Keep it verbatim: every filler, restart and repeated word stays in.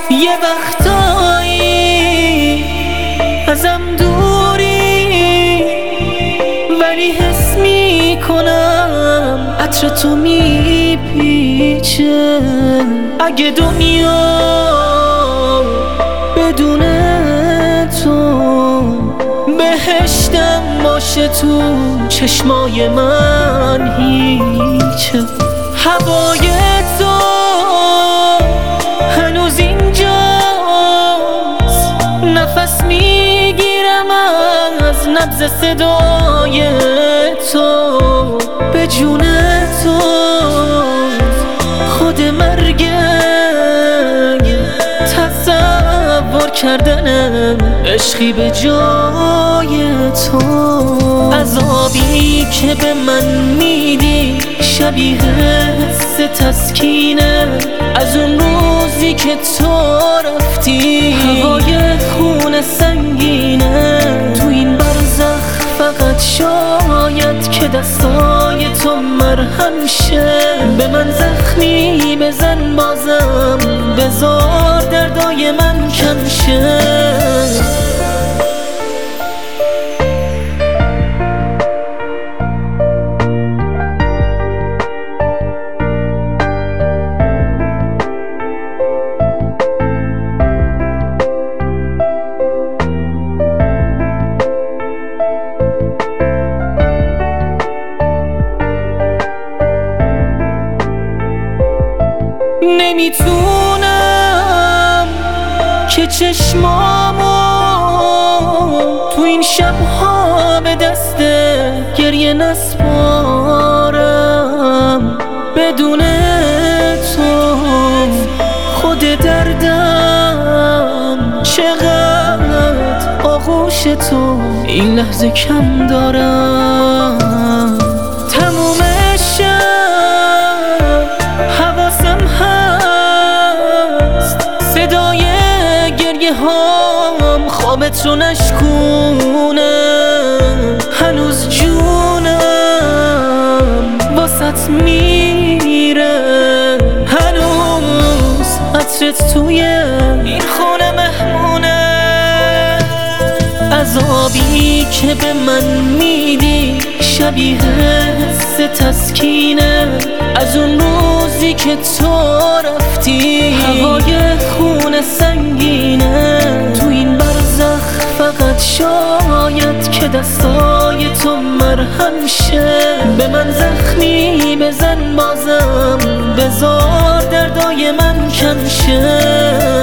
یه وقتایی ازم دوری، ولی حس میکنم عطر تو میپیچه. اگه دنیا بدون تو بهشتم باشه، تو چشمای من هیچه. هوای تو هنوز اینجاست، نفس میگیرم از نبض صدای تو. به جون تو خود مرگم تصور کردنم، عشقی به جای تو. عذابی که به من میدی شبیه حس تسکینه، از اون روزی که تو رفتی هوای خون سنگینه. تو این برزخ فقط شاید که دستای تو مرهم شه. به من زخمی بزن بازم، بذار دردای من کم شه. نمیتونم که چشمامو تو این شبها به دست گریه نسپارم. بدون تو خود دردم چقدر آغوش تو این لحظه کم دارم. تموم شب حواسم هست صدای گریه هام خوابت رو نشکونه. هنوز جونم واسط میره، هنوز عطرت توی این خونه مهمونه. عذابی که به من میدی شبیه حس تسکینه، از اون روزی که تو رفتی هوای خون سنگینه. تو این برزخ فقط شاید که دستای تو مرهم شه. به من زخمی بزن بازم، بذار دردای من کم شه.